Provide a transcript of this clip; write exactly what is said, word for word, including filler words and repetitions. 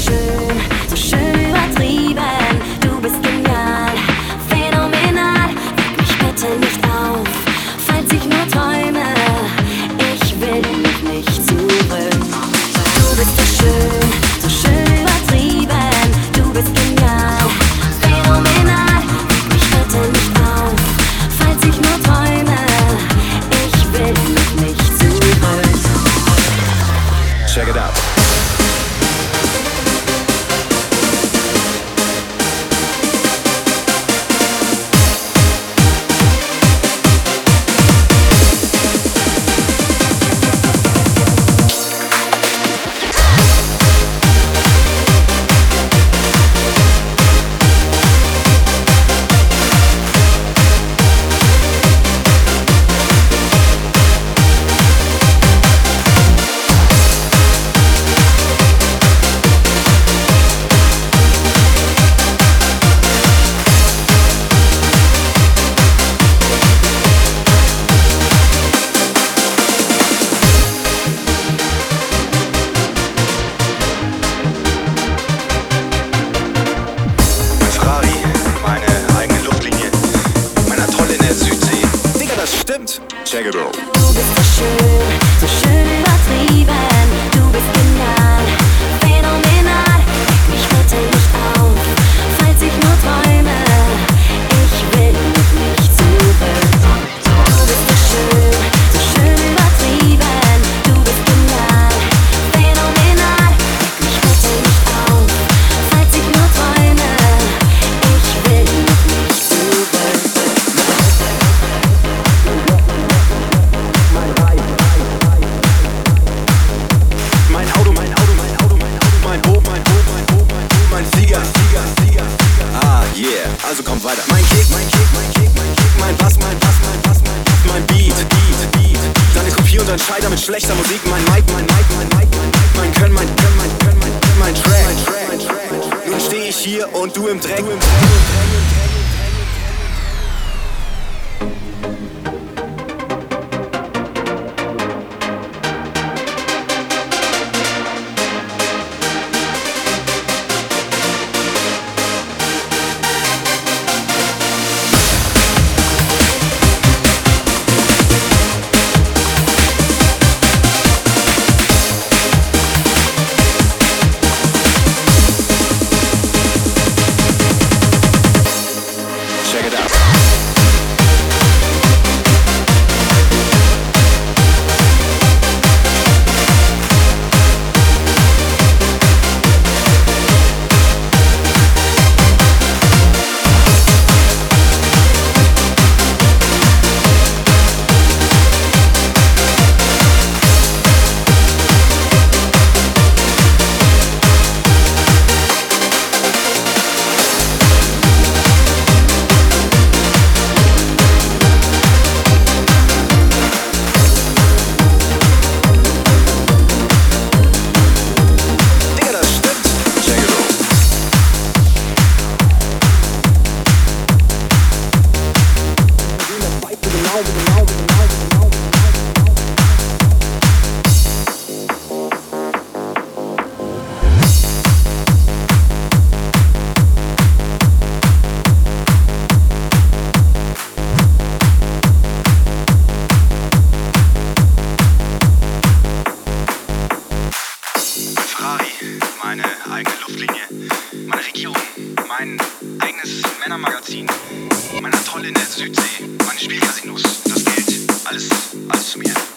schön, so schön übertrieben. Du bist genial, phänomenal. Weck mich bitte nicht auf, falls ich nur träume. Ich will mich nicht zurück. Du bist so schön, so schön übertrieben. Du bist genial, phänomenal. Weck mich bitte nicht auf, falls ich nur träume. Ich will mich nicht zurück. Check it out. Check it out. Du bist so schön, so schön übertrieben. Du bist genial, phänomenal. Weck mich bitte nicht auf, falls ich nur träume. Ich will mich nicht zurück. Du bist so schön, so schön übertrieben. Du bist genial, phänomenal. Weck mich bitte nicht auf, falls ich nur träume. Ich will mich nicht zurück. Mein Auto, mein Auto, mein Auto, mein Auto, mein Boot, mein Boot, mein Boot, mein Boot, mein Flieger, Flieger, Flieger, Flieger. Ah, yeah, also kommt weiter. Mein Kick, mein Kick, mein Kick, mein Kick, mein Bass, mein Bass, mein Bass, mein Bass, mein Beat, Beat, Beat. Deine Kopie und ein Scheiter mit schlechter Musik. Mein Mic, mein Mic, mein Mic, mein Mic, mein Können, mein Können, mein Können, mein Können, mein Track, mein Track, mein Track. Nun steh ich hier und du im Dreck, du im Dreck, du im Dreck. Check it out. Meine eigene Luftlinie, meine Regierung, mein eigenes Männermagazin, meine Atolle in der Südsee, meine Spielcasinos, das Geld, alles, alles zu mir.